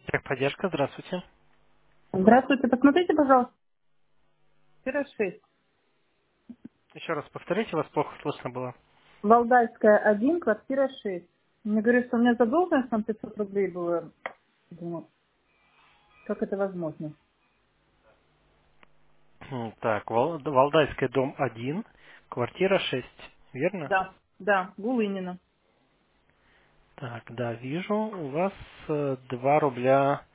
Техподдержка, здравствуйте. Здравствуйте, посмотрите, пожалуйста, квартира 6. Еще раз повторите, вас плохо слышно было. Валдайская, 1, квартира 6. Мне говорят, что у меня задолженность там 500 рублей было. Думаю, как это возможно? Так, Валдайская, дом 1, квартира 6, верно? Да, да, Гулынина. Так, да, вижу, у вас 2 рубля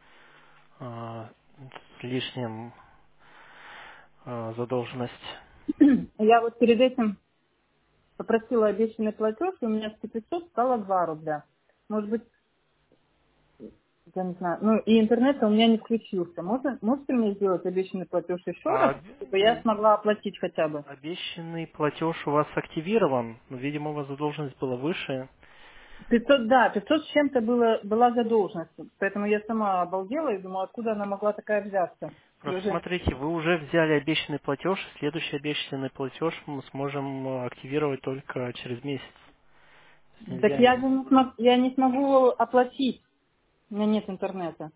с лишним задолженность. Я вот перед этим попросила обещанный платеж, и у меня с 500 стало 2 рубля. Может быть, я не знаю, ну и интернет у меня не включился. Можете мне сделать обещанный платеж еще раз, А чтобы я смогла оплатить хотя бы? обещанный платеж у вас активирован, но, видимо, у вас задолженность была выше. 500, да, 500 с чем-то была задолженность. Поэтому я сама обалдела и думала, откуда она могла такая взяться. И Просто уже... смотрите, вы уже взяли обещанный платеж, следующий обещанный платеж мы сможем активировать только через месяц. То есть Так нельзя. я же я не смогу оплатить. У меня нет интернета.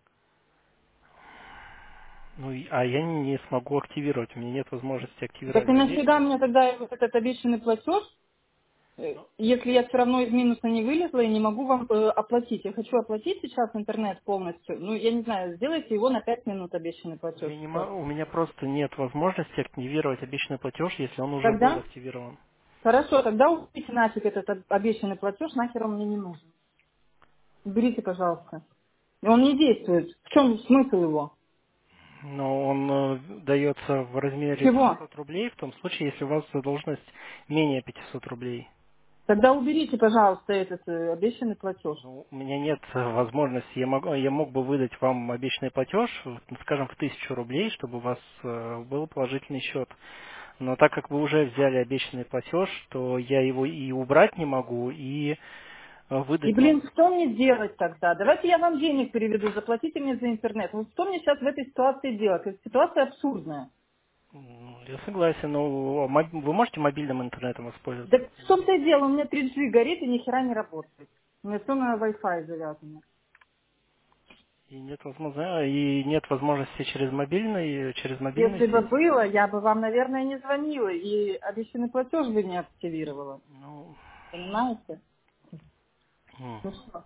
Ну, а я не смогу активировать, у меня нет возможности Так и активировать нафига обещанный. мне тогда вот этот обещанный платеж, Ну, если я все равно из минуса не вылезла и не могу вам оплатить. Я хочу оплатить сейчас интернет полностью. Ну, я не знаю, сделайте его на 5 минут обещанный платеж. Всё. у меня просто нет возможности активировать обещанный платеж, если он уже был Тогда? активирован. Хорошо, тогда уберите нафиг этот обещанный платеж, нахер он мне не нужен. Уберите, пожалуйста. И он не действует. В чем смысл его? Но он дается в размере Чего? 500 рублей, в том случае, если у вас задолженность менее 500 рублей. Тогда уберите, пожалуйста, этот обещанный платеж. Ну, у меня нет возможности, я мог бы выдать вам обещанный платеж, скажем, в 1000 рублей, чтобы у вас был положительный счет. Но так как вы уже взяли обещанный платеж, то я его и убрать не могу, и И, выдать блин, новый. что мне делать тогда? Давайте я вам денег переведу, заплатите мне за интернет. Вот что мне сейчас в этой ситуации делать? Эта ситуация абсурдная. Я согласен, но вы можете мобильным интернетом Да воспользоваться? в том-то и дело, у меня 3G горит и ни хера не работает. У меня все на Wi-Fi завязано. И нет возможности через мобильную Если бы сеть. было, я бы вам, наверное, не звонила и обещанный платеж бы не активировала. Ну, Понимаете? м, Ну что?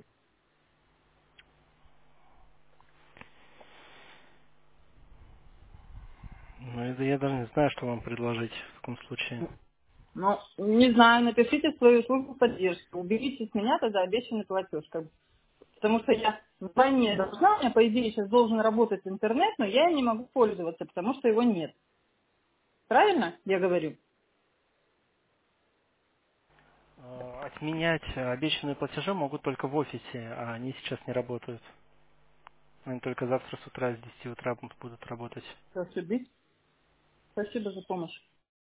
ну, это я даже не знаю, что вам предложить в таком случае. Ну, не знаю, напишите свою службу поддержки, уберите с меня тогда обещанный платеж. Потому что я вдвойне должна, у меня, по идее, сейчас должен работать интернет, но я им не могу пользоваться, потому что его нет. Правильно я говорю? Отменять обещанные платежи могут только в офисе, а они сейчас не работают. Они только завтра с утра с 10 утра будут работать. Спасибо. Спасибо за помощь.